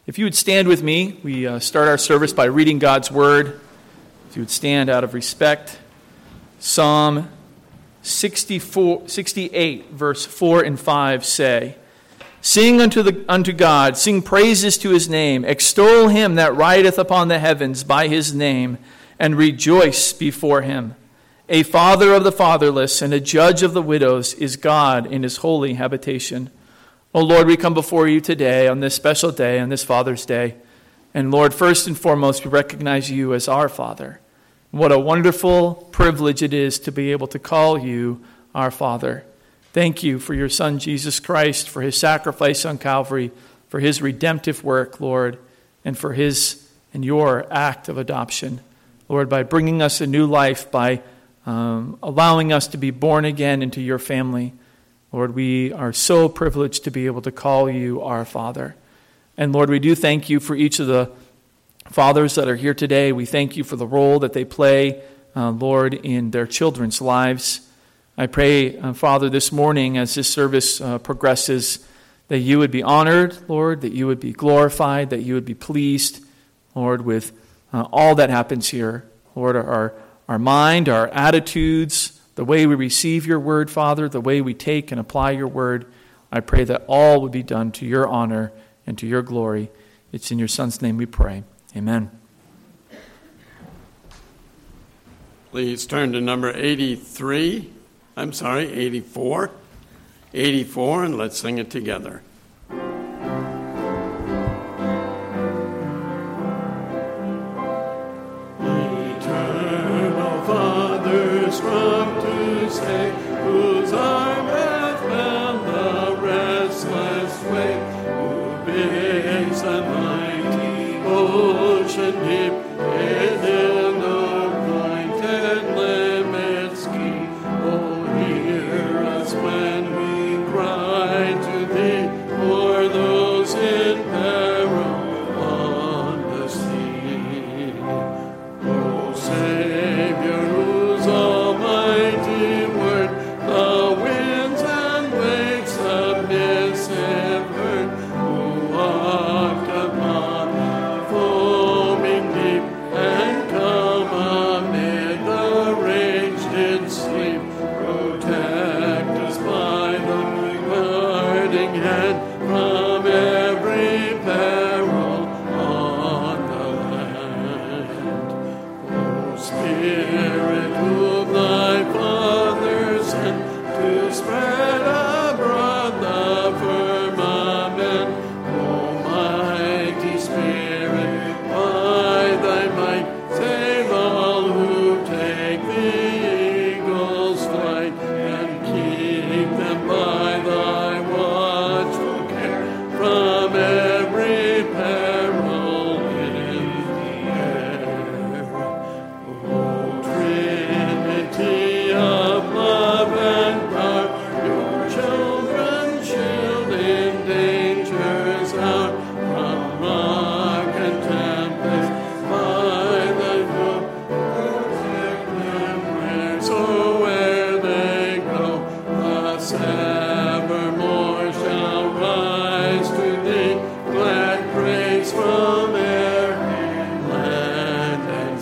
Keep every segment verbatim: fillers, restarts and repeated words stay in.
If you would stand with me, we uh, start our service by reading God's Word. If you would stand out of respect. Psalm sixty-four, sixty-eight, verse four and five say, Sing unto, the, unto God, sing praises to his name, extol him that rideth upon the heavens by his name, and rejoice before him. A father of the fatherless and a judge of the widows is God in his holy habitation. O Lord, we come before you today on this special day, on this Father's Day. And Lord, first and foremost, we recognize you as our Father. What a wonderful privilege it is to be able to call you our Father. Thank you for your Son, Jesus Christ, for his sacrifice on Calvary, for his redemptive work, Lord, and for his and your act of adoption. Lord, by bringing us a new life, by um, allowing us to be born again into your family. Lord, we are so privileged to be able to call you our Father. And Lord, we do thank you for each of the fathers that are here today. We thank you for the role that they play, uh, Lord, in their children's lives. I pray, uh, Father, this morning as this service uh, progresses, that you would be honored, Lord, that you would be glorified, that you would be pleased, Lord, with uh, all that happens here. Lord, our, our mind, our attitudes, the way we receive your word, Father, the way we take and apply your word, I pray that all would be done to your honor and to your glory. It's in your Son's name we pray. Amen. Please turn to number eighty-three. I'm sorry, eighty-four. eighty-four, and let's sing it together. Eternal Father, strong to stay, whose arm hath found the restless way, who bids the mighty ocean deep, and in the pointed limits keep. Oh, hear us when we cry to thee, for those in peril on the sea. Oh, Savior, whose almighty word the winds and waves submissive heard, who walked upon the foaming deep, and come amid the rage did sleep. Protect us by the guarding hand from every peril on the land. O Spirit, whom thy Father sent to spread abroad the firmament, O mighty Spirit, by thy might save all who take the eagle's flight, and keep them by thy watchful care from every peril in the air. O Trinity of love and power, your children shield in danger's hour, from rock and tempest by thy foot, protect them wheresoe'er they go. Thus evermore shall rise to thee glad praise from air, land, and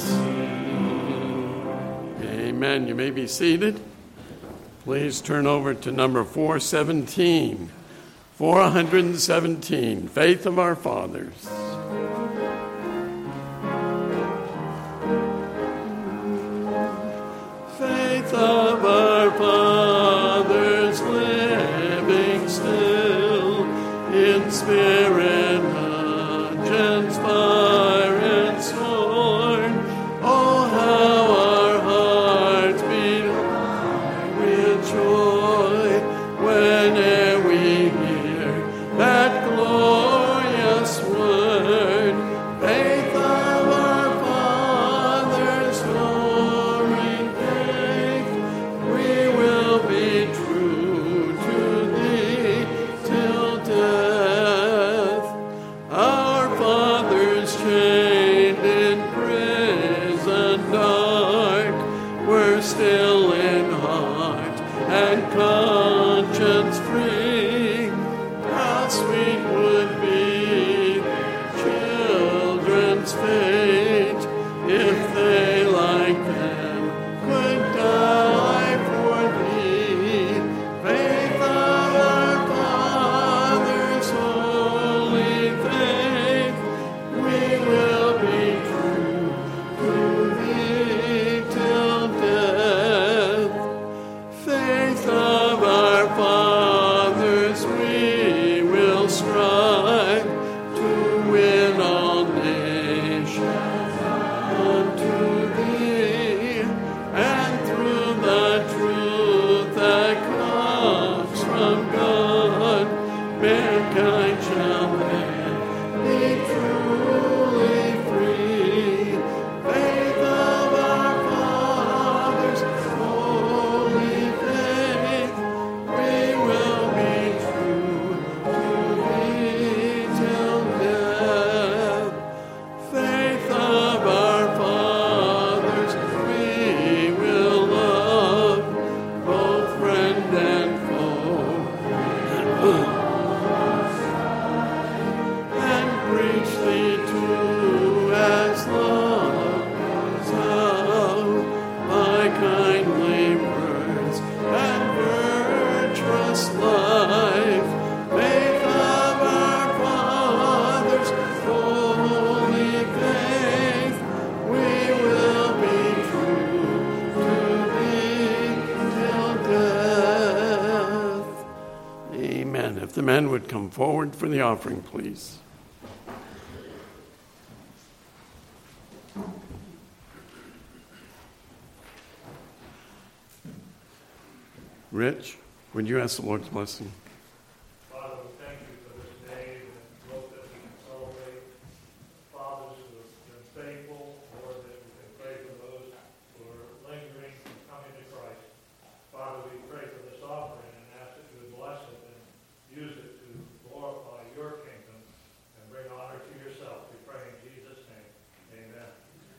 sea. Amen. You may be seated. Please turn over to number four seventeen. four seventeen, Faith of Our Fathers. Faith of our fathers, living still, in spirit, conscience, fire, and sword. Oh, how our hearts beat with joy whene'er we hear that glorious word. man's fate, if they like them could die for thee. Faith of our fathers, holy faith, we will be true to thee till death. Faith of our fathers, we will strive to win all nations unto thee, and through the truth that comes from God, mankind shall then be truly free. Faith of our fathers, holy faith, we will be true to thee till death. Faith of our fathers, we will love, both friend and foe, and preach thee too as love out by kindly words and virtuous life. Faith of our fathers, holy faith, we will be true to thee till death. Amen. If the men would come forward for the offering, please. Rich, would you ask the Lord's blessing? Father, we thank you for this day and hope that we can celebrate fathers who have been faithful, Lord, that we can pray for those who are lingering and coming to Christ. Father, we pray for this offering and ask that you would bless it and use it to glorify your kingdom and bring honor to yourself. We pray in Jesus' name. Amen.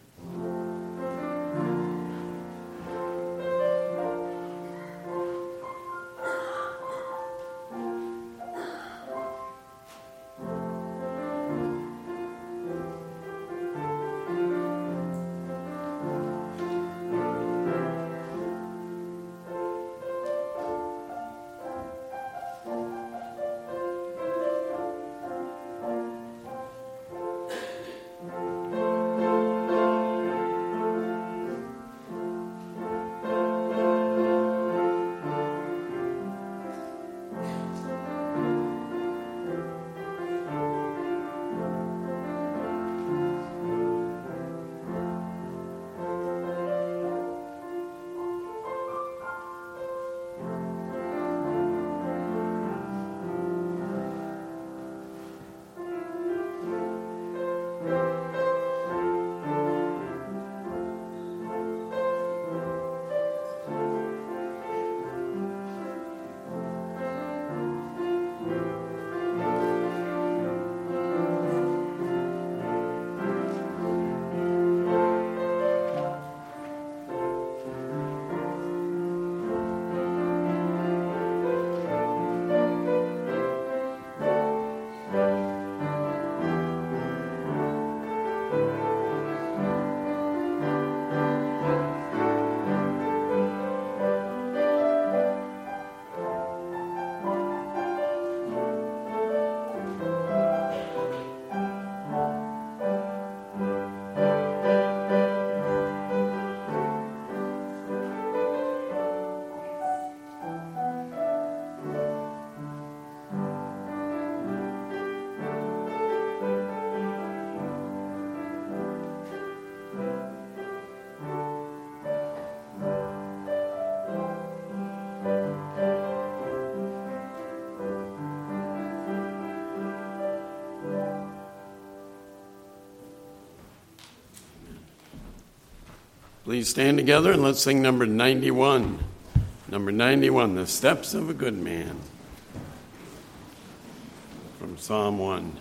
Please stand together and let's sing number ninety-one. Number ninety-one, The Steps of a Good Man, from Psalm one.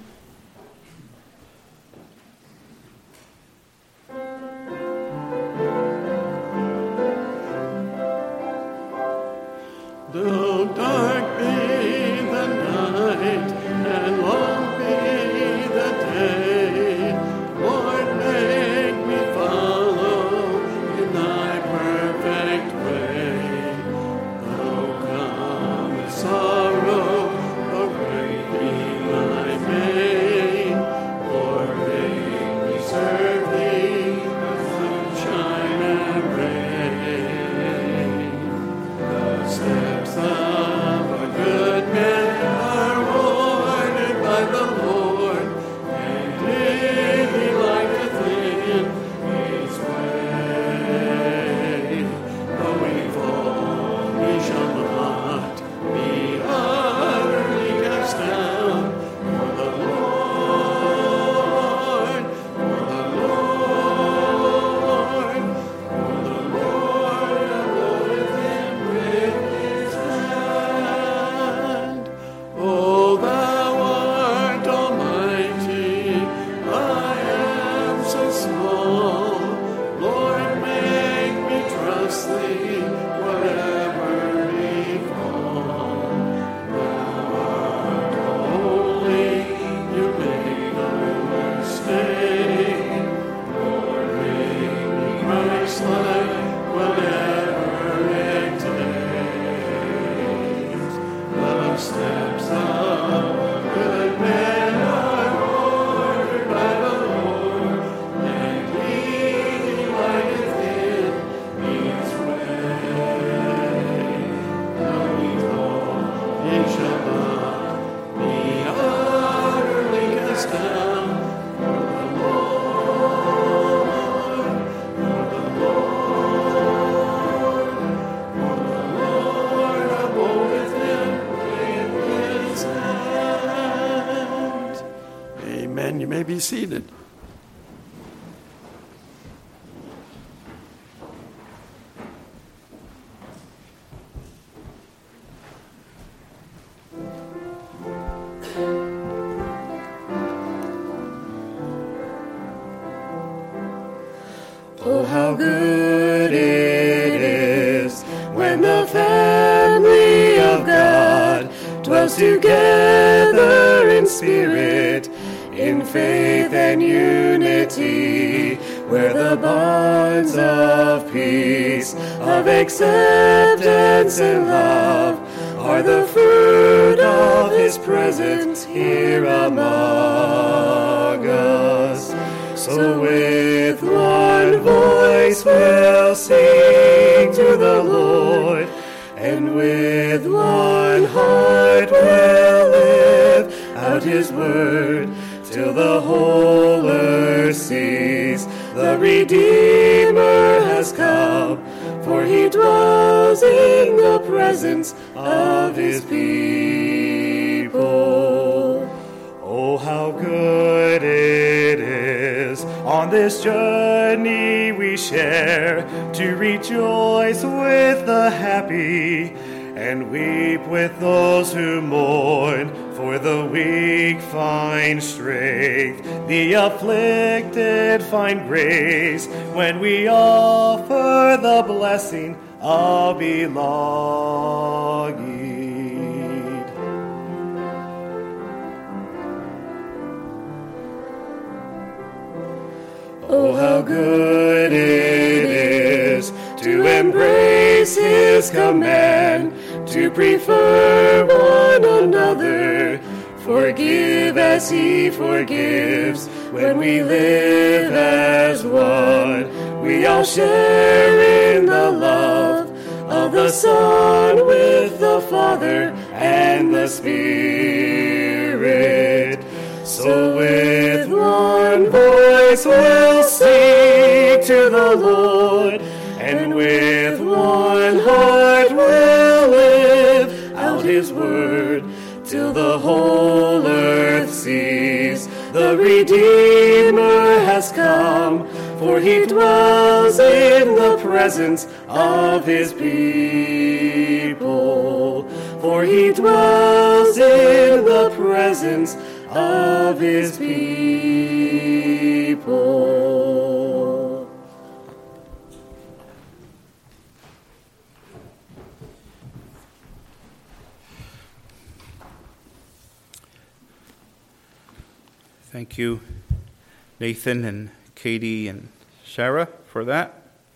Though dark be the night and long be the day, may be seated. Oh, how good it is when the family of God dwells together in spirit, in faith and unity, where the bonds of peace, of acceptance and love are the fruit of His presence here among us. So with one voice we'll sing to the Lord, and with one heart we'll live out His word, till the whole earth sees the Redeemer has come, for He dwells in the presence of His people. Oh, how good it is on this journey we share to rejoice with the happy and weep with those who mourn, for the weak find strength, the afflicted find grace, when we offer the blessing of belonging. Oh, how good it is to embrace His command, to prefer one another, forgive as He forgives. When we live as one, we all share in the love of the Son with the Father and the Spirit. So with one voice we'll sing to the Lord, and with one heart we'll live out His word, till the whole earth sees the Redeemer has come, for He dwells in the presence of His people. For He dwells in the presence of His people. Thank you, Nathan and Katie and Sarah, for that.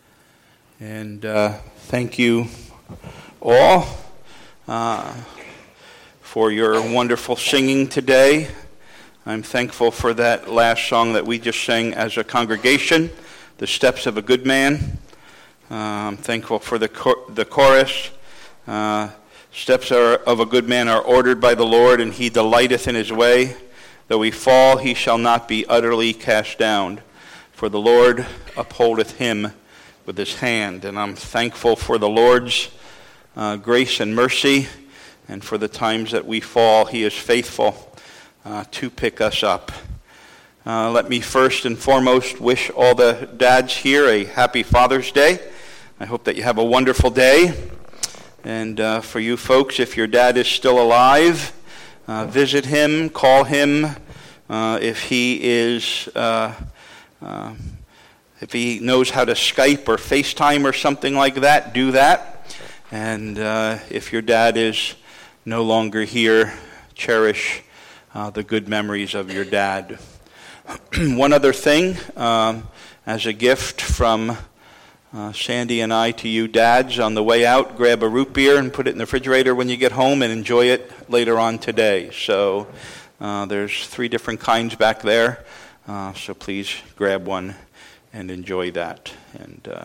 And uh, thank you all uh, for your wonderful singing today. I'm thankful for that last song that we just sang as a congregation, The Steps of a Good Man. Uh, I'm thankful for the cor- the chorus. Uh, Steps are, of a good man are ordered by the Lord, and He delighteth in His way. Though he fall, he shall not be utterly cast down, for the Lord upholdeth him with His hand. And I'm thankful for the Lord's uh, grace and mercy, and for the times that we fall, He is faithful uh, to pick us up. Uh, let me first and foremost wish all the dads here a happy Father's Day. I hope that you have a wonderful day. And uh, for you folks, if your dad is still alive, uh, visit him, call him. Uh, if he is, uh, uh, if he knows how to Skype or FaceTime or something like that, do that. And uh, if your dad is no longer here, cherish uh, the good memories of your dad. One other thing, um, as a gift from Uh, Sandy and I to you dads, on the way out, grab a root beer and put it in the refrigerator when you get home and enjoy it later on today. So uh, there's three different kinds back there, uh, so please grab one and enjoy that. And uh,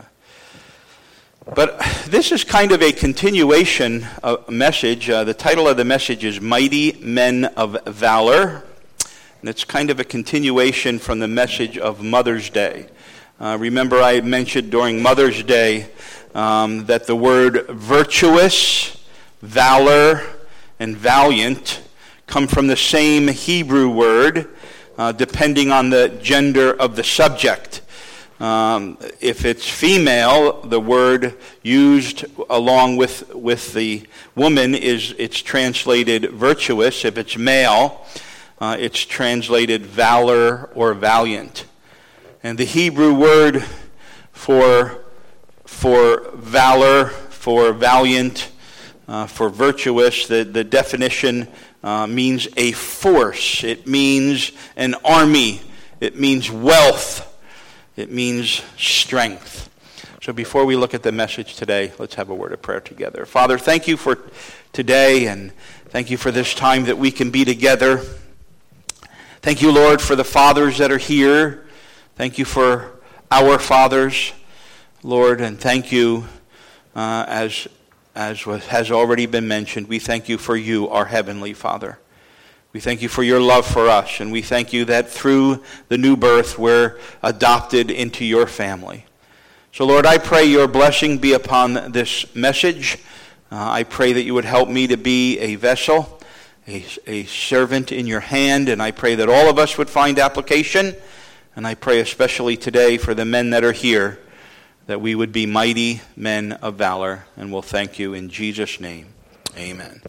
but this is kind of a continuation of a message. Uh, the title of the message is Mighty Men of Valor, and it's kind of a continuation from the message of Mother's Day. Uh, remember, I mentioned during Mother's Day um, that the word virtuous, valor, and valiant come from the same Hebrew word uh, depending on the gender of the subject. Um, if it's female, the word used along with with the woman is it's translated virtuous. If it's male, uh, it's translated valor or valiant. And the Hebrew word for for valor, for valiant, uh, for virtuous, the, the definition uh, means a force. It means an army. It means wealth. It means strength. So before we look at the message today, let's have a word of prayer together. Father, thank you for today, and thank you for this time that we can be together. Thank you, Lord, for the fathers that are here. Thank you for our fathers, Lord, and thank you, uh, as, as has already been mentioned, we thank you for you, our Heavenly Father. We thank you for your love for us, and we thank you that through the new birth we're adopted into your family. So, Lord, I pray your blessing be upon this message. Uh, I pray that you would help me to be a vessel, a, a servant in your hand, and I pray that all of us would find application. And I pray especially today for the men that are here, that we would be mighty men of valor, and we'll thank you in Jesus' name. Amen.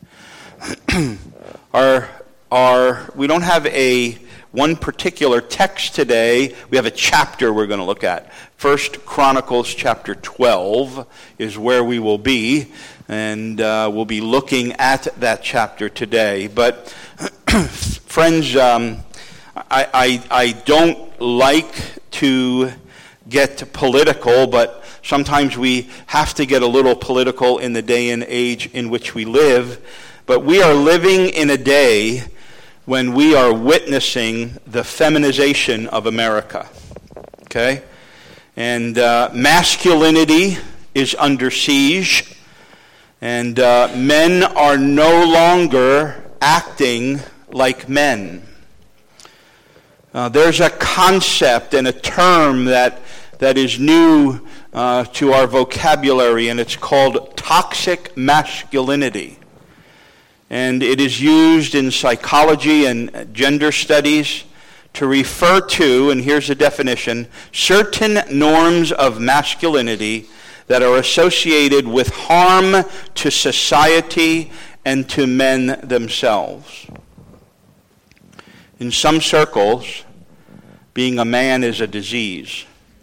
Our Our, we don't have a one particular text today. We have a chapter we're going to look at. First Chronicles chapter twelve is where we will be, and uh, we'll be looking at that chapter today. But friends, um, I, I, I don't like to get political, but sometimes we have to get a little political in the day and age in which we live. But we are living in a day when we are witnessing the feminization of America, okay? And uh, masculinity is under siege, and uh, men are no longer acting like men. Uh, there's a concept and a term that that is new uh, to our vocabulary, and it's called toxic masculinity. And it is used in psychology and gender studies to refer to, and here's a definition, certain norms of masculinity that are associated with harm to society and to men themselves. In some circles, being a man is a disease.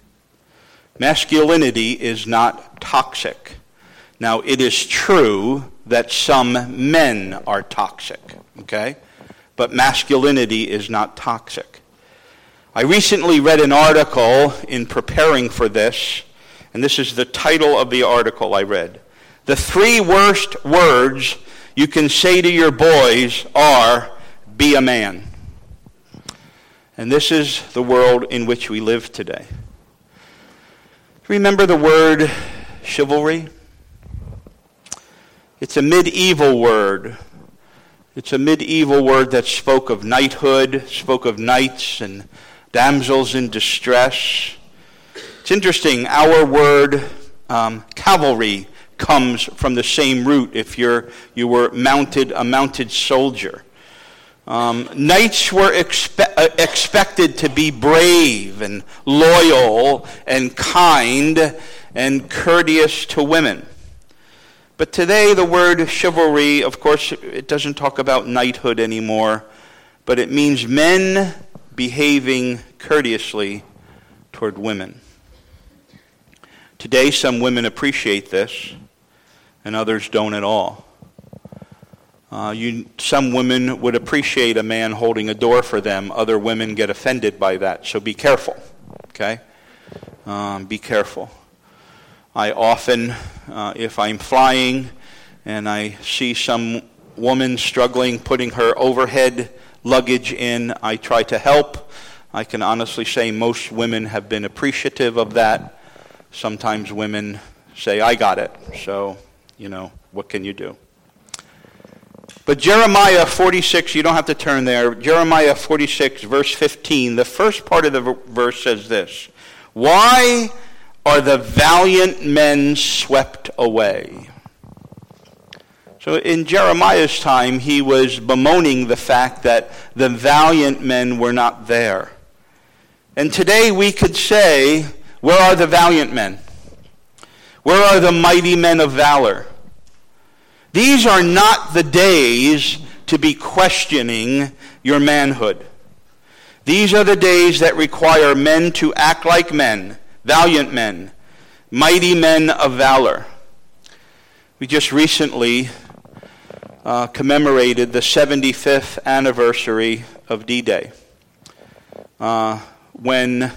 Masculinity is not toxic. Now, it is true that some men are toxic, okay? But masculinity is not toxic. I recently read an article in preparing for this, and this is the title of the article I read. The three worst words you can say to your boys are, be a man. And this is the world in which we live today. Remember the word chivalry? It's a medieval word. It's a medieval word that spoke of knighthood, spoke of knights and damsels in distress. It's interesting, our word um, cavalry comes from the same root if you're you were mounted a mounted soldier. Um, knights were expe- uh, expected to be brave and loyal and kind and courteous to women. But today the word chivalry, of course, it doesn't talk about knighthood anymore, but it means men behaving courteously toward women. Today some women appreciate this and others don't at all. Uh, you, some women would appreciate a man holding a door for them. Other women get offended by that. So be careful, okay? Um, be careful. I often, uh, if I'm flying and I see some woman struggling putting her overhead luggage in, I try to help. I can honestly say most women have been appreciative of that. Sometimes women say, I got it. So, you know, what can you do? But Jeremiah forty-six, you don't have to turn there. Jeremiah forty-six, verse fifteen, the first part of the verse says this. Why are the valiant men swept away? So in Jeremiah's time, he was bemoaning the fact that the valiant men were not there. And today we could say, where are the valiant men? Where are the mighty men of valor? These are not the days to be questioning your manhood. These are the days that require men to act like men, valiant men, mighty men of valor. We just recently uh, commemorated the seventy-fifth anniversary of D-Day, uh, when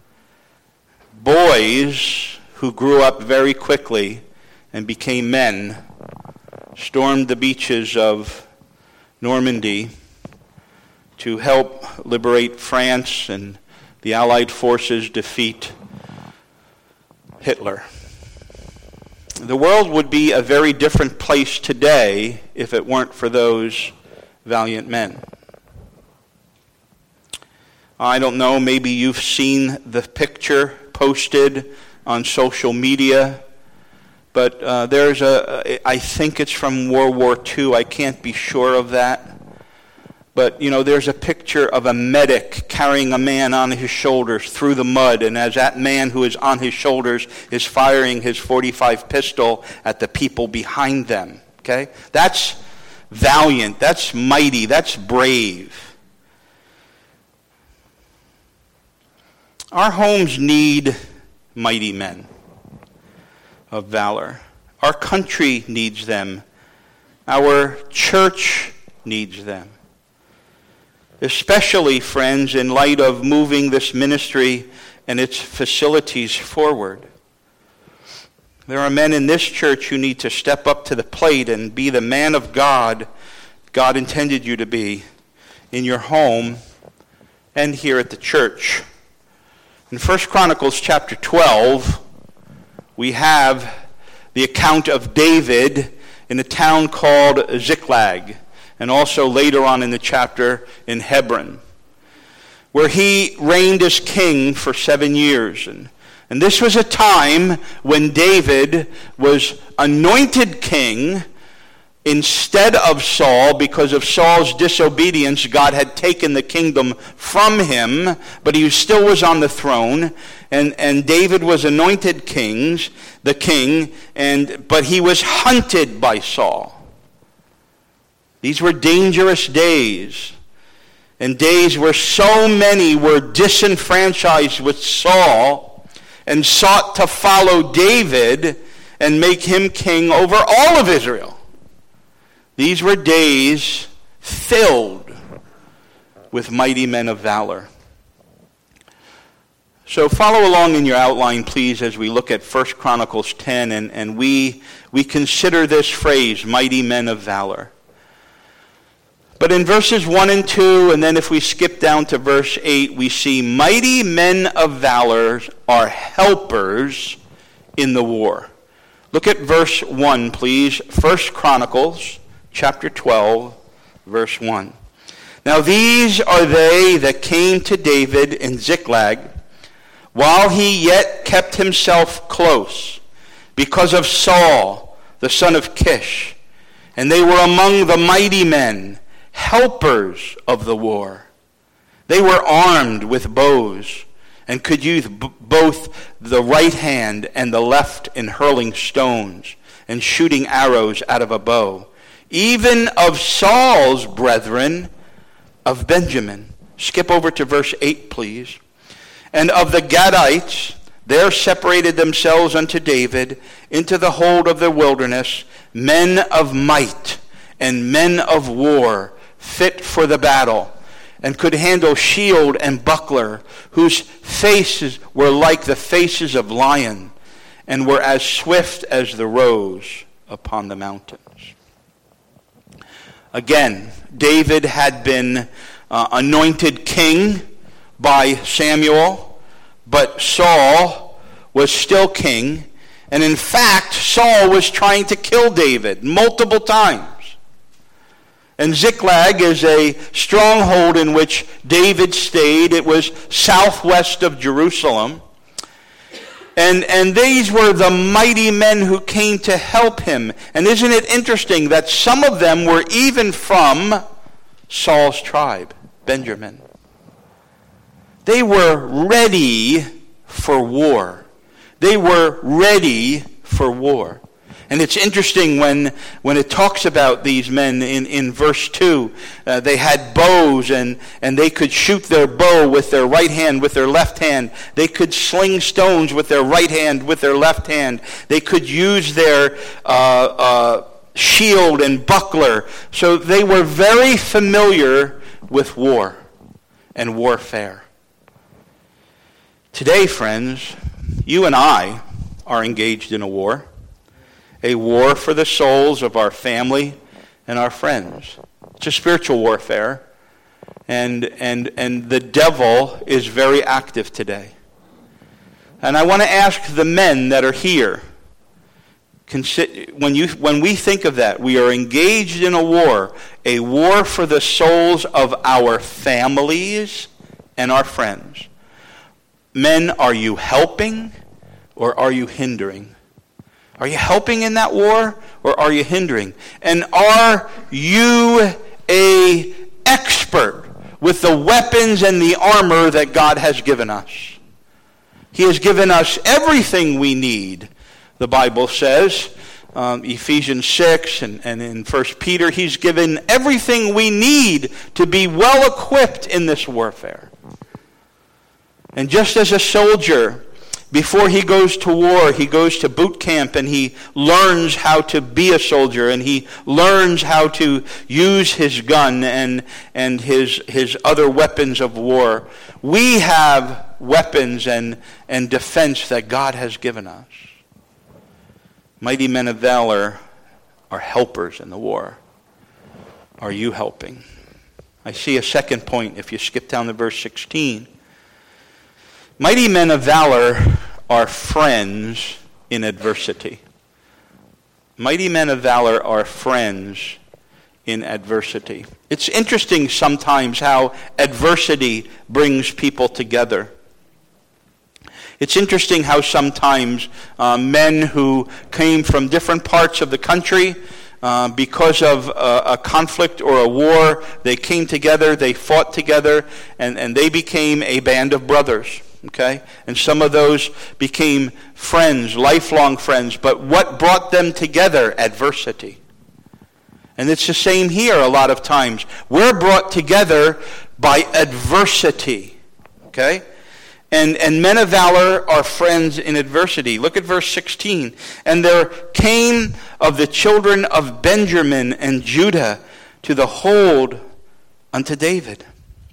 boys who grew up very quickly and became men stormed the beaches of Normandy to help liberate France and the Allied forces defeat Hitler. The world would be a very different place today if it weren't for those valiant men. I don't know, maybe you've seen the picture posted on social media, but uh, there's a, I think it's from World War Two, I can't be sure of that. But, you know, there's a picture of a medic carrying a man on his shoulders through the mud, and as that man who is on his shoulders is firing his forty-five pistol at the people behind them, okay? That's valiant, that's mighty, that's brave. Our homes need mighty men of valor. Our country needs them. Our church needs them. Especially, friends, in light of moving this ministry and its facilities forward. There are men in this church who need to step up to the plate and be the man of God God intended you to be in your home and here at the church. In First Chronicles chapter twelve, we have the account of David in a town called Ziklag, and also later on in the chapter in Hebron, where he reigned as king for seven years. And, and this was a time when David was anointed king instead of Saul. Because of Saul's disobedience, God had taken the kingdom from him, but he still was on the throne. And, and David was anointed kings, the king, and but he was hunted by Saul. These were dangerous days, and days where so many were disenfranchised with Saul and sought to follow David and make him king over all of Israel. These were days filled with mighty men of valor. So follow along in your outline, please, as we look at First Chronicles ten, and, and we, we consider this phrase, mighty men of valor. But in verses one and two, and then if we skip down to verse eight, we see mighty men of valor are helpers in the war. Look at verse one, please. First Chronicles chapter twelve, verse one. Now these are they that came to David in Ziklag, while he yet kept himself close, because of Saul, the son of Kish. And they were among the mighty men, helpers of the war. They were armed with bows, and could use b- both the right hand and the left in hurling stones and shooting arrows out of a bow. Even of Saul's brethren of Benjamin. Skip over to verse eight, please. And of the Gadites, there separated themselves unto David into the hold of the wilderness men of might and men of war, fit for the battle, and could handle shield and buckler, whose faces were like the faces of lion, and were as swift as the roes upon the mountains. Again, David had been uh, anointed king by Samuel, but Saul was still king, and in fact, Saul was trying to kill David multiple times. And Ziklag is a stronghold in which David stayed. It was southwest of Jerusalem. And, and these were the mighty men who came to help him. And isn't it interesting that some of them were even from Saul's tribe, Benjamin? They were ready for war. They were ready for war. And it's interesting when, when it talks about these men in, in verse two. Uh, they had bows and, and they could shoot their bow with their right hand, with their left hand. They could sling stones with their right hand, with their left hand. They could use their uh, uh, shield and buckler. So they were very familiar with war and warfare. Today, friends, you and I are engaged in a war. A war for the souls of our family and our friends. It's a spiritual warfare. And, and, and the devil is very active today. And I want to ask the men that are here, when, you, when we think of that, we are engaged in a war, a war for the souls of our families and our friends. Men, are you helping or are you hindering? Are you helping in that war or are you hindering? And are you a expert with the weapons and the armor that God has given us? He has given us everything we need, the Bible says. Um, Ephesians six and, and in First Peter, he's given everything we need to be well equipped in this warfare. And just as a soldier, before he goes to war, he goes to boot camp and he learns how to be a soldier and he learns how to use his gun and, and his, his other weapons of war. We have weapons and, and defense that God has given us. Mighty men of valor are helpers in the war. Are you helping? I see a second point if you skip down to verse sixteen. Mighty men of valor are friends in adversity. Mighty men of valor are friends in adversity. It's interesting sometimes how adversity brings people together. It's interesting how sometimes uh, men who came from different parts of the country, uh, because of a, a conflict or a war, they came together, they fought together, and, and they became a band of brothers. Okay? And some of those became friends, lifelong friends. But what brought them together? Adversity. And it's the same here a lot of times. We're brought together by adversity. Okay? And, and men of valor are friends in adversity. Look at verse sixteen. And there came of the children of Benjamin and Judah to the hold unto David.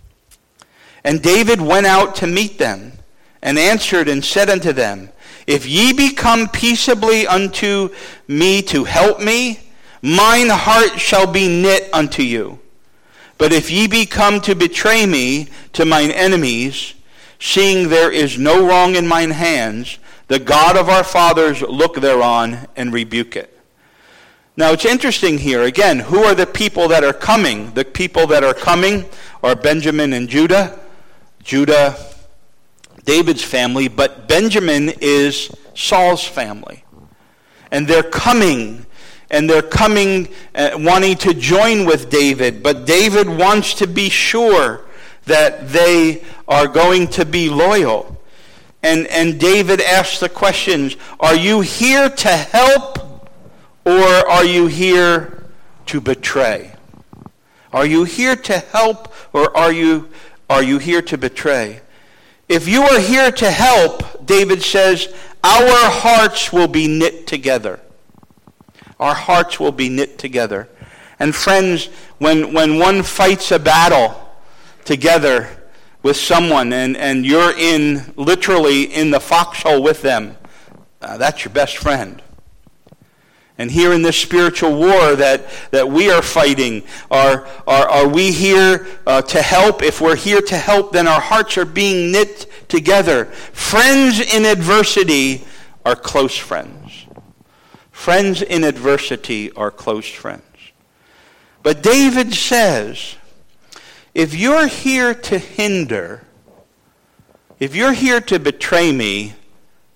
And David went out to meet them, and answered and said unto them, If ye be come peaceably unto me to help me, mine heart shall be knit unto you. But if ye be come to betray me to mine enemies, seeing there is no wrong in mine hands, the God of our fathers look thereon and rebuke it. Now it's interesting here, again, who are the people that are coming? The people that are coming are Benjamin and Judah. Judah, David's family, but Benjamin is Saul's family. And they're coming, and they're coming uh, wanting to join with David, but David wants to be sure that they are going to be loyal. And, and David asks the questions, are you here to help, or are you here to betray? Are you here to help, or are you, are you here to betray? If you are here to help, David says, our hearts will be knit together. Our hearts will be knit together. And friends, when, when one fights a battle together with someone and, and you're in, literally in the foxhole with them, uh, that's your best friend. And here in this spiritual war that, that we are fighting, are, are, are we here uh, to help? If we're here to help, then our hearts are being knit together. Friends in adversity are close friends. Friends in adversity are close friends. But David says, if you're here to hinder, if you're here to betray me,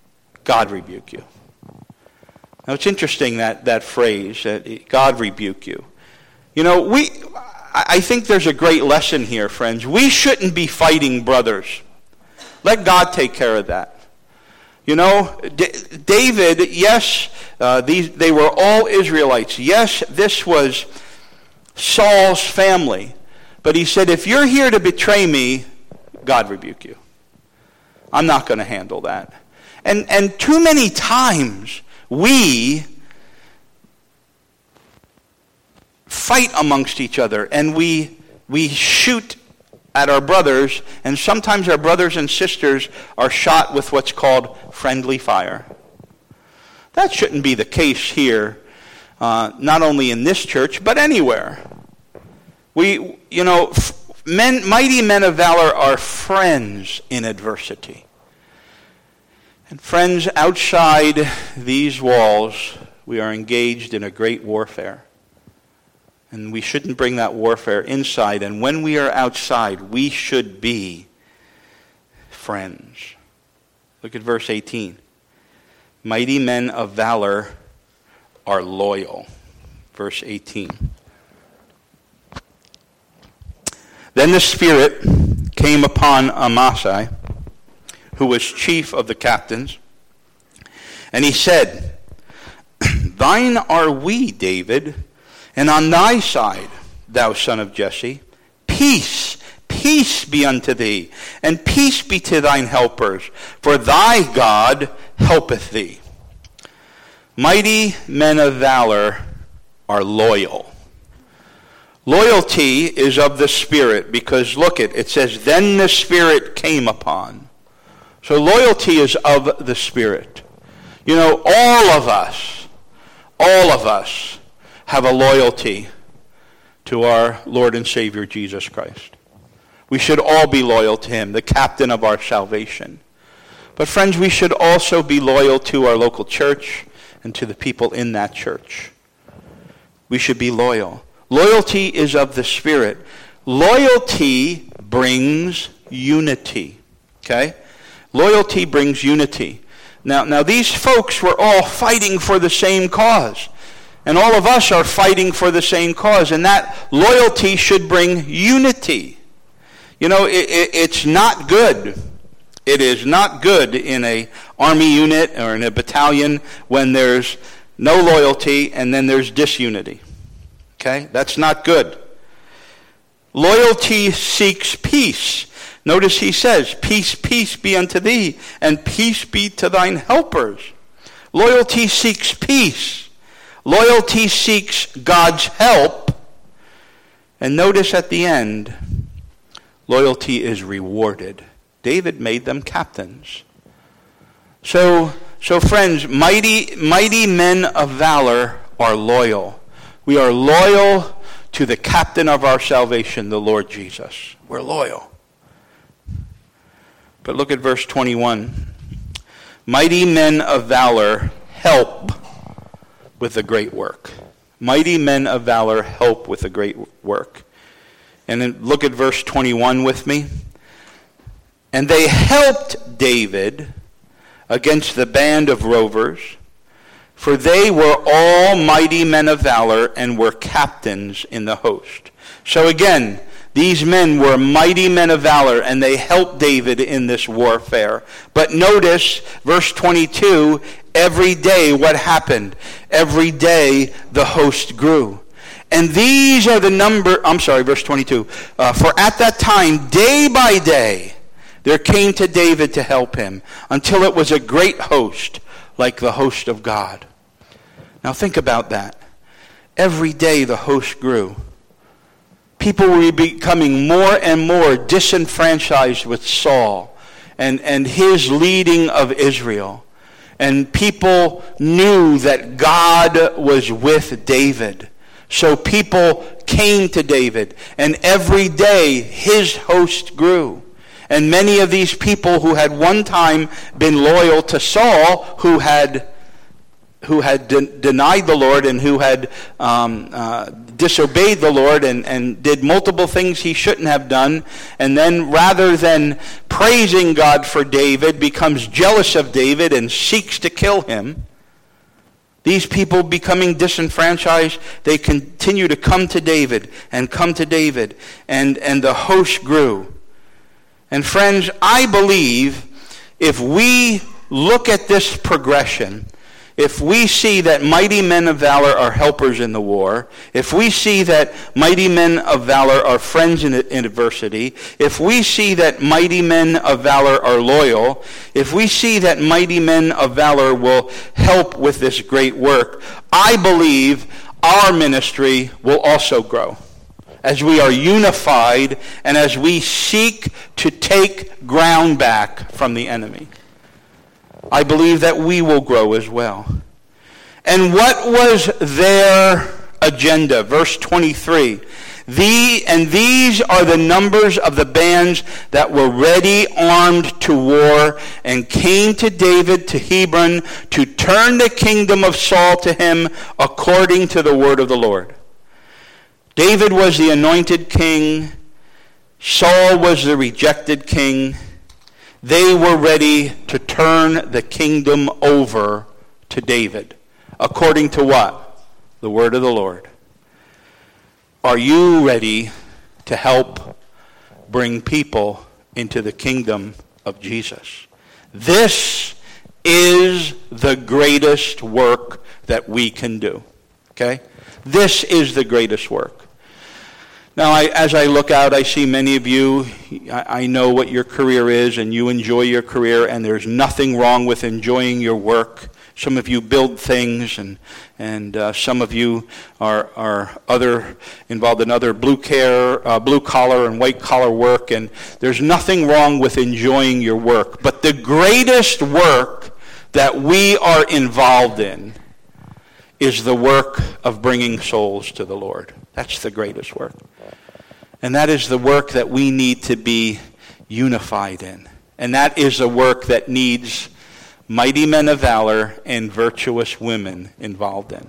God rebuke you. Now it's interesting that, that phrase, that God rebuke you. You know, we, I think there's a great lesson here, friends. We shouldn't be fighting brothers. Let God take care of that. You know, D- David, yes, uh, these they were all Israelites. Yes, this was Saul's family. But he said, if you're here to betray me, God rebuke you. I'm not going to handle that. And and too many times we fight amongst each other and we we shoot at our brothers, and sometimes our brothers and sisters are shot with what's called friendly fire. That shouldn't be the case here, uh, not only in this church, but anywhere. We, you know, men, mighty men of valor are friends in adversity. And friends, outside these walls, we are engaged in a great warfare. And we shouldn't bring that warfare inside. And when we are outside, we should be friends. Look at verse eighteen. Mighty men of valor are loyal. Verse eighteen. Then the Spirit came upon Amasai, who was chief of the captains, and he said, Thine are we, David, and on thy side, thou son of Jesse, peace, peace be unto thee, and peace be to thine helpers, for thy God helpeth thee. Mighty men of valor are loyal. Loyalty is of the Spirit, because look it, it says, then the Spirit came upon. So loyalty is of the Spirit. You know, all of us, all of us have a loyalty to our Lord and Savior Jesus Christ. We should all be loyal to him, the captain of our salvation. But friends, we should also be loyal to our local church and to the people in that church. We should be loyal. Loyalty is of the Spirit. Loyalty brings unity. Okay? Loyalty brings unity. Now, now these folks were all fighting for the same cause. And all of us are fighting for the same cause. And that loyalty should bring unity. You know, it, it, it's not good. It is not good in an army unit or in a battalion when there's no loyalty and then there's disunity. Okay? That's not good. Loyalty seeks peace. Notice he says, peace, peace be unto thee, and peace be to thine helpers. Loyalty seeks peace. Loyalty seeks God's help. And notice at the end, loyalty is rewarded. David made them captains. So, so friends, mighty, mighty men of valor are loyal. We are loyal to the captain of our salvation, the Lord Jesus. We're loyal. But look at verse twenty-one. Mighty men of valor help with a great work. Mighty men of valor help with a great work. And then look at verse twenty-one with me. And they helped David against the band of rovers, for they were all mighty men of valor and were captains in the host. So again, these men were mighty men of valor, and they helped David in this warfare. But notice, verse twenty-two, every day what happened? Every day the host grew. And these are the number, I'm sorry, verse twenty-two. Uh, for at that time, day by day, there came to David to help him, until it was a great host, like the host of God. Now think about that. Every day the host grew. People were becoming more and more disenfranchised with Saul and, and his leading of Israel. And people knew that God was with David. So people came to David. And every day his host grew. And many of these people who had one time been loyal to Saul, who had who had de- denied the Lord and who had um, uh, disobeyed the Lord and, and did multiple things he shouldn't have done, and then rather than praising God for David, becomes jealous of David and seeks to kill him. These people becoming disenfranchised, they continue to come to David and come to David, and, and the host grew. And friends, I believe if we look at this progression, if we see that mighty men of valor are helpers in the war, if we see that mighty men of valor are friends in adversity, if we see that mighty men of valor are loyal, if we see that mighty men of valor will help with this great work, I believe our ministry will also grow as we are unified and as we seek to take ground back from the enemy. I believe that we will grow as well. And what was their agenda? Verse twenty-three. The, and these are the numbers of the bands that were ready armed to war and came to David to Hebron to turn the kingdom of Saul to him according to the word of the Lord. David was the anointed king. Saul was the rejected king. They were ready to turn the kingdom over to David. According to what? The word of the Lord. Are you ready to help bring people into the kingdom of Jesus? This is the greatest work that we can do. Okay? This is the greatest work. Now, I, as I look out, I see many of you, I, I know what your career is, and you enjoy your career, and there's nothing wrong with enjoying your work. Some of you build things, and and uh, some of you are are other involved in other blue care, uh, blue collar and white collar work, and there's nothing wrong with enjoying your work. But the greatest work that we are involved in is the work of bringing souls to the Lord. That's the greatest work. And that is the work that we need to be unified in. And that is a work that needs mighty men of valor and virtuous women involved in.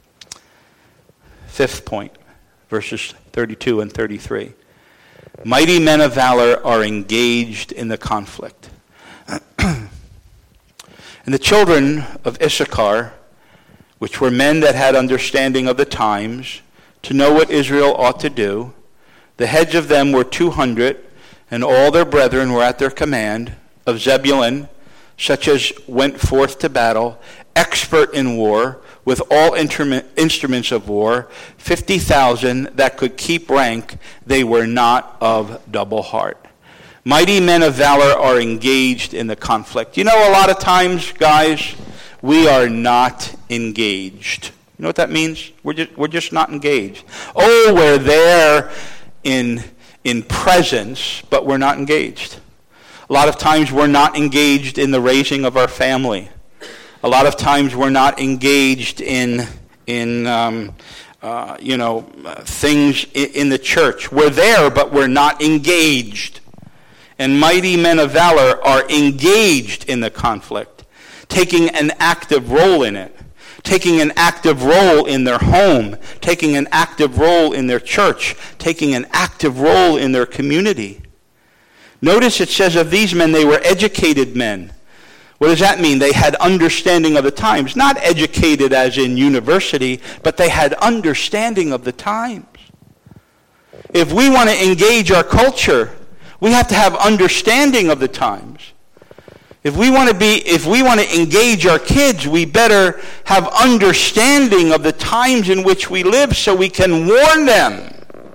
Fifth point, verses thirty-two and thirty-three. Mighty men of valor are engaged in the conflict. And the children of Issachar, which were men that had understanding of the times, to know what Israel ought to do, the heads of them were two hundred, and all their brethren were at their command, of Zebulun, such as went forth to battle, expert in war, with all instruments of war, fifty thousand that could keep rank. They were not of double heart. Mighty men of valor are engaged in the conflict. You know, a lot of times, guys, we are not engaged. You know what that means? We're just, we're just not engaged. Oh, we're there in, in presence, but we're not engaged. A lot of times we're not engaged in the raising of our family. A lot of times we're not engaged in, in um, uh, you know, uh, things in, in the church. We're there, but we're not engaged. And mighty men of valor are engaged in the conflict, taking an active role in it. Taking an active role in their home, taking an active role in their church, taking an active role in their community. Notice it says of these men, they were educated men. What does that mean? They had understanding of the times. Not educated as in university, but they had understanding of the times. If we want to engage our culture, we have to have understanding of the times. If we want to be, if we want to engage our kids, we better have understanding of the times in which we live so we can warn them.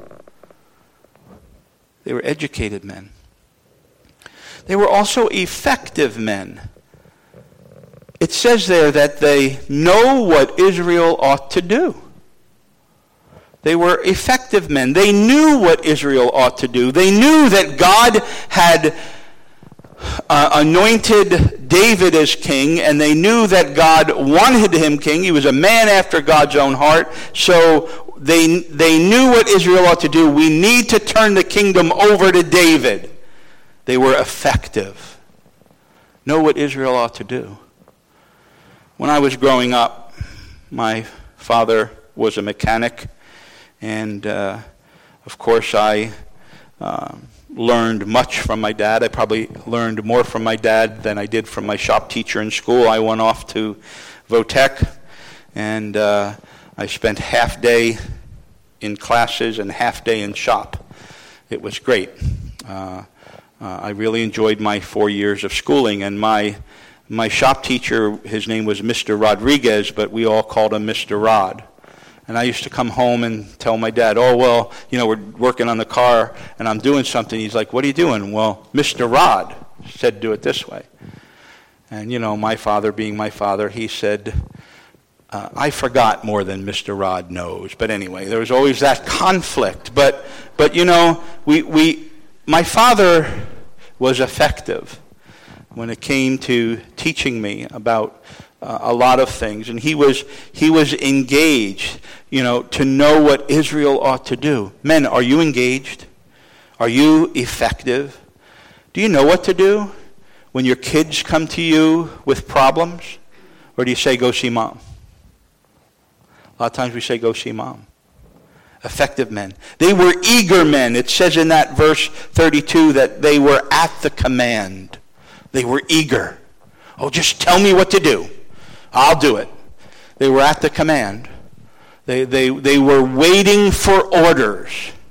They were educated men. They were also effective men. It says there that they know what Israel ought to do. They were effective men. They knew what Israel ought to do. They knew that God had Uh, anointed David as king, and they knew that God wanted him king. He was a man after God's own heart. So they they knew what Israel ought to do. We need to turn the kingdom over to David. They were effective. Know what Israel ought to do. When I was growing up, my father was a mechanic, And, uh, of course, I uh, learned much from my dad. I probably learned more from my dad than I did from my shop teacher in school. I went off to Votech, and uh, I spent half day in classes and half day in shop. It was great. Uh, uh, I really enjoyed my four years of schooling, and my my shop teacher, his name was Mister Rodriguez, but we all called him Mister Rod. And I used to come home and tell my dad, oh, well, you know, we're working on the car, and I'm doing something. He's like, what are you doing? Well, Mister Rod said do it this way. And, you know, my father being my father, he said, uh, I forgot more than Mister Rod knows. But anyway, there was always that conflict. But, but you know, we, we, my father was effective when it came to teaching me about uh, a lot of things. And he was, he was engaged, you know, to know what Israel ought to do. Men, are you engaged? Are you effective? Do you know what to do when your kids come to you with problems? Or do you say, go see mom? A lot of times we say, go see mom. Effective men. They were eager men. It says in that verse thirty-two that they were at the command. They were eager. Oh, just tell me what to do. I'll do it. They were at the command. They, they, they were waiting for orders.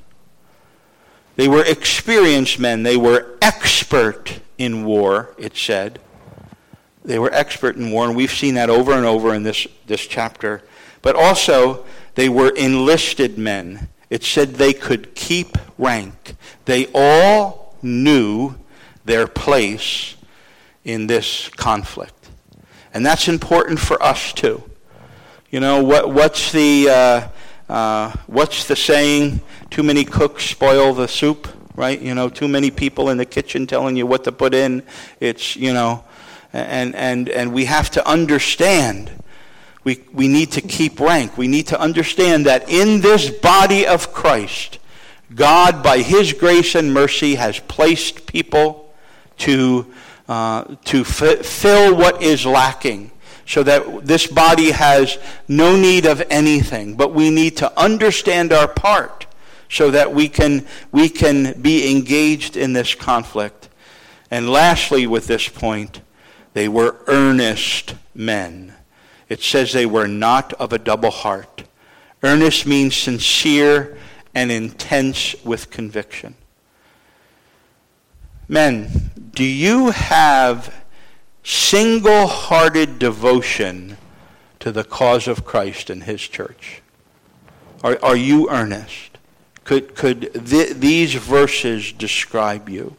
They were experienced men. They were expert in war, it said. They were expert in war, and we've seen that over and over in this, this chapter. But also, they were enlisted men. It said they could keep rank. They all knew their place in this conflict. And that's important for us too. You know, what, what's the uh, uh, what's the saying? Too many cooks spoil the soup, right? You know, too many people in the kitchen telling you what to put in. It's, you know, and and and we have to understand. We we need to keep rank. We need to understand that in this body of Christ, God, by His grace and mercy, has placed people to uh, to f- fill what is lacking, so that this body has no need of anything. But we need to understand our part, so that we can we can be engaged in this conflict. And lastly, with this point, they were earnest men. It says they were not of a double heart. Earnest means sincere and intense with conviction. Men, do you have single-hearted devotion to the cause of Christ and His church? Are, are you earnest? Could, could th- these verses describe you?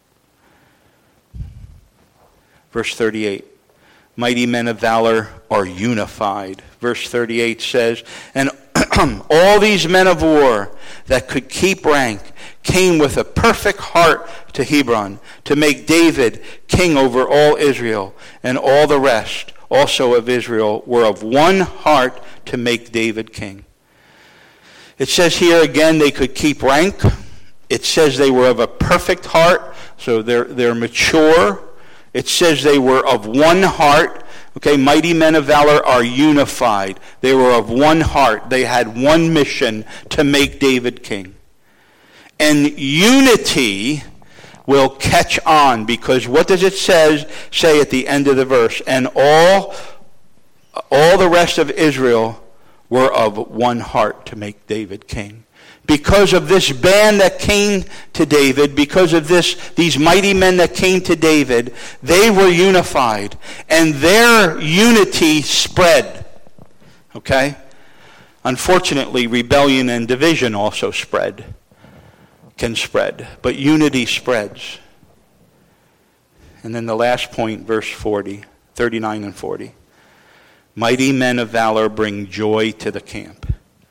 Verse thirty-eight. Mighty men of valor are unified. Verse thirty-eight says, and all these men of war that could keep rank came with a perfect heart to Hebron to make David king over all Israel, and all the rest also of Israel were of one heart to make David king. It says here again they could keep rank. It says they were of a perfect heart, so they're they're mature. It says they were of one heart. Okay, mighty men of valor are unified. They were of one heart. They had one mission to make David king. And unity will catch on, because what does it says, say at the end of the verse? And all, all the rest of Israel were of one heart to make David king. Because of this band that came to David, because of this, these mighty men that came to David, they were unified. And their unity spread. Okay? Unfortunately, rebellion and division also spread. Can spread. But unity spreads. And then the last point, verse forty, thirty-nine and forty. Mighty men of valor bring joy to the camp.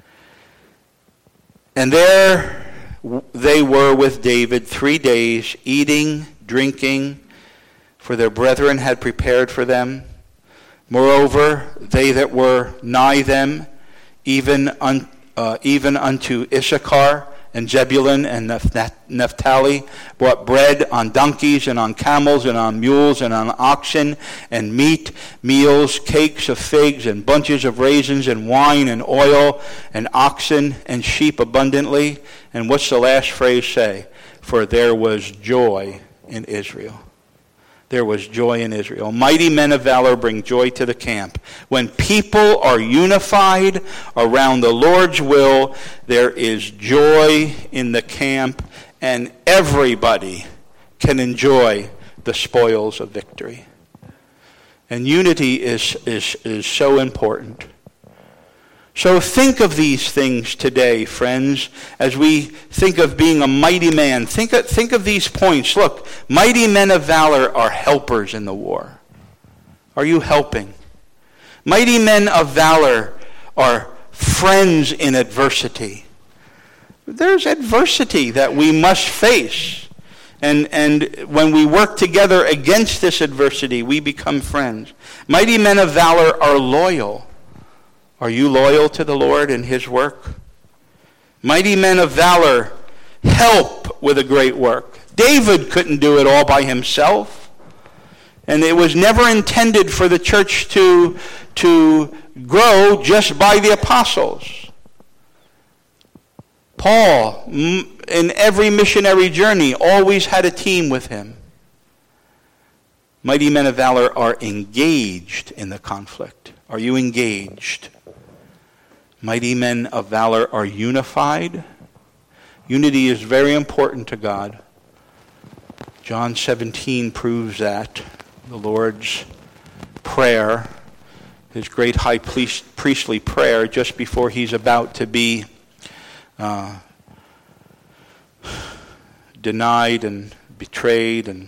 And there they were with David three days, eating, drinking, for their brethren had prepared for them. Moreover, they that were nigh them, even un, uh, even unto Issachar and Zebulun and Naphtali brought bread on donkeys and on camels and on mules and on oxen, and meat, meals, cakes of figs and bunches of raisins and wine and oil and oxen and sheep abundantly. And what's the last phrase say? For there was joy in Israel. There was joy in Israel. Mighty men of valor bring joy to the camp. When people are unified around the Lord's will, there is joy in the camp, and everybody can enjoy the spoils of victory. And unity is, is, is so important. So think of these things today, friends, as we think of being a mighty man. Think of, think of these points. Look, mighty men of valor are helpers in the war. Are you helping? Mighty men of valor are friends in adversity. There's adversity that we must face. And, and when we work together against this adversity, we become friends. Mighty men of valor are loyal. Are you loyal to the Lord and his work? Mighty men of valor help with a great work. David couldn't do it all by himself. And it was never intended for the church to, to grow just by the apostles. Paul, in every missionary journey, always had a team with him. Mighty men of valor are engaged in the conflict. Are you engaged? Mighty men of valor are unified. Unity is very important to God. John seventeen proves that. The Lord's prayer, his great high priestly prayer, just before he's about to be uh, denied and betrayed and,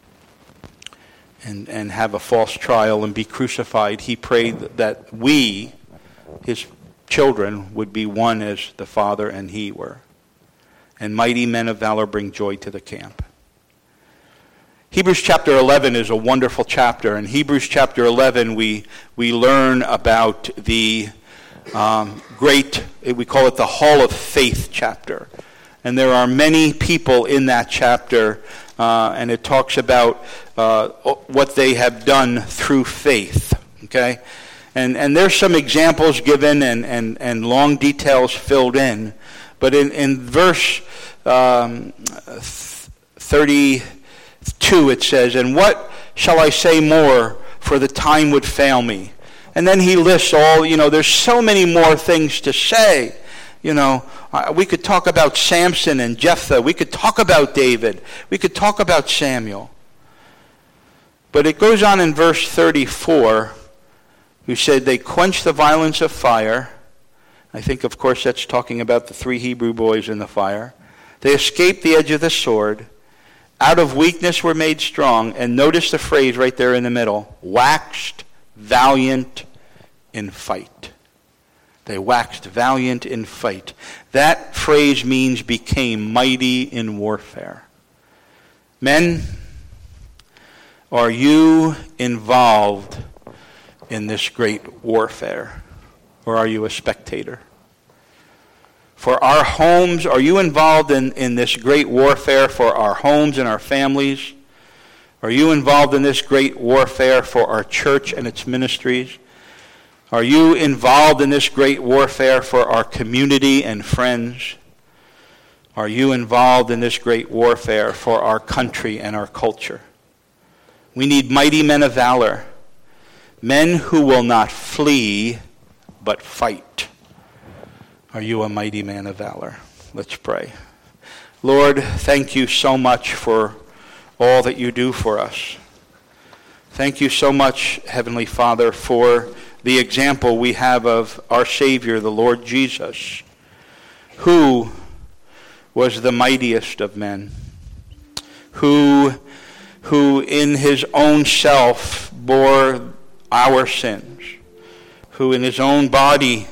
and, and have a false trial and be crucified, he prayed that we, his children, would be one as the Father and he were. And mighty men of valor bring joy to the camp. Hebrews chapter eleven is a wonderful chapter. In Hebrews chapter eleven, we we learn about the um, great, we call it the Hall of Faith chapter. And there are many people in that chapter, uh, and it talks about uh, what they have done through faith. Okay? And and there's some examples given and, and, and long details filled in. But in, in verse um, thirty-two it says, "And what shall I say more, for the time would fail me?" And then he lists all, you know, there's so many more things to say. You know, uh, we could talk about Samson and Jephthah. We could talk about David. We could talk about Samuel. But it goes on in verse thirty-four, who said they quenched the violence of fire. I think, of course, that's talking about the three Hebrew boys in the fire. They escaped the edge of the sword. Out of weakness were made strong. And notice the phrase right there in the middle. Waxed valiant in fight. They waxed valiant in fight. That phrase means became mighty in warfare. Men, are you involved in this great warfare? Or are you a spectator? For our homes, are you involved in, in this great warfare for our homes and our families? Are you involved in this great warfare for our church and its ministries? Are you involved in this great warfare for our community and friends? Are you involved in this great warfare for our country and our culture? We need mighty men of valor. Men who will not flee, but fight. Are you a mighty man of valor? Let's pray. Lord, thank you so much for all that you do for us. Thank you so much, Heavenly Father, for the example we have of our Savior, the Lord Jesus, who was the mightiest of men, who, who in his own self bore our sins, who in his own body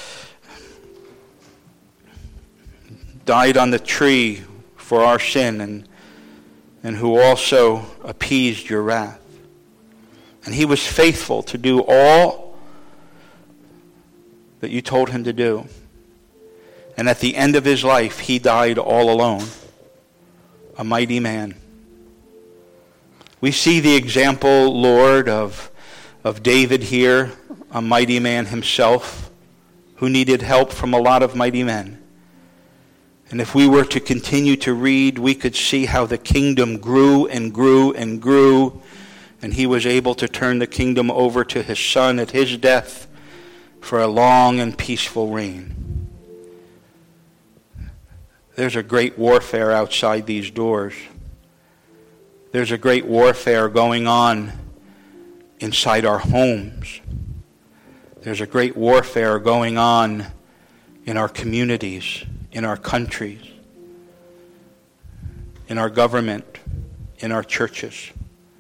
died on the tree for our sin, and, and who also appeased your wrath. And he was faithful to do all that you told him to do. And at the end of his life, he died all alone. A mighty man. We see the example, Lord, of, of David here, a mighty man himself, who needed help from a lot of mighty men. And if we were to continue to read, we could see how the kingdom grew and grew and grew, and he was able to turn the kingdom over to his son at his death for a long and peaceful reign. There's a great warfare outside these doors. There's a great warfare going on inside our homes. There's a great warfare going on in our communities, in our countries, in our government, in our churches.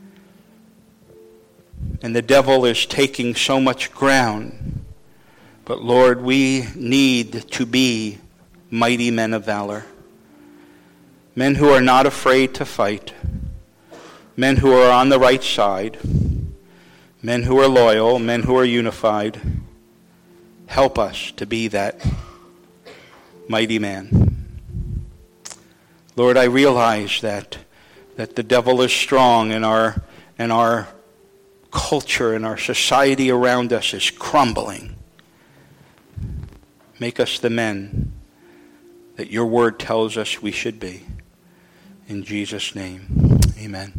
And the devil is taking so much ground. But Lord, we need to be mighty men of valor. Men who are not afraid to fight. Men who are on the right side. Men who are loyal. Men who are unified. Help us to be that mighty man. Lord, I realize that that the devil is strong and our and our culture and our society around us is crumbling. Make us the men that your word tells us we should be. In Jesus' name, amen.